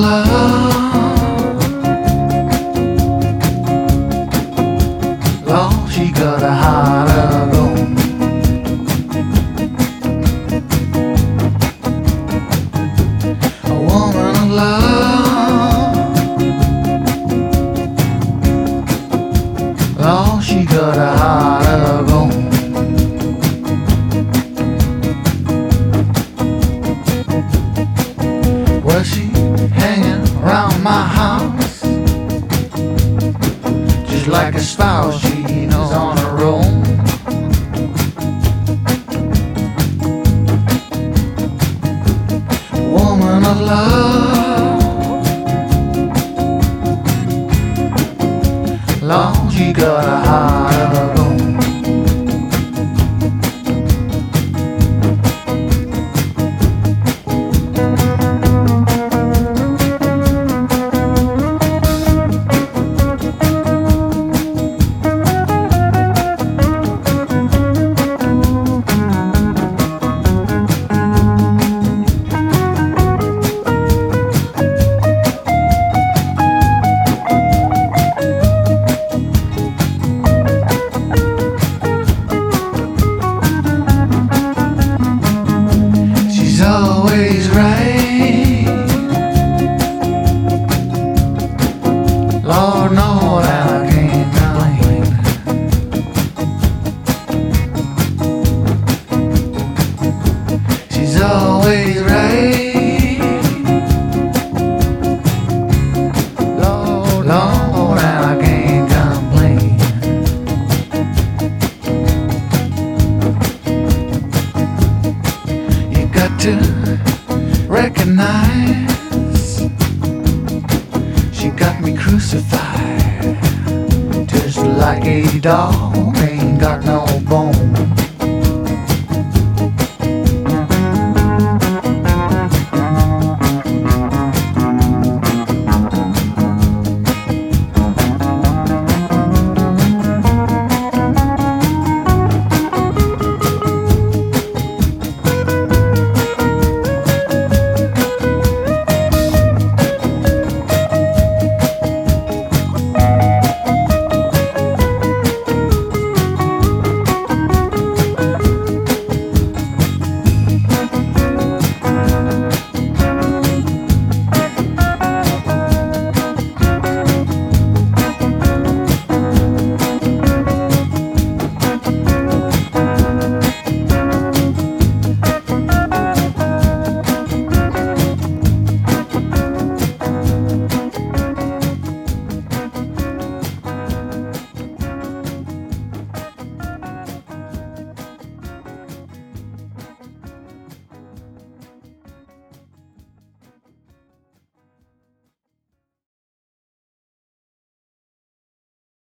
love, Lord, she got a heart of gold. A woman of love, Lord, she got a heart of gold. Well, she hanging around my house just like a spouse, she's on a roll. Woman of love, Lord, she got a heart of gold. She's always right, Lord knows that I can't complain. She's always right, Lord knows that I can't complain. You got to recognize she got me crucified just like a dog ain't got no bone.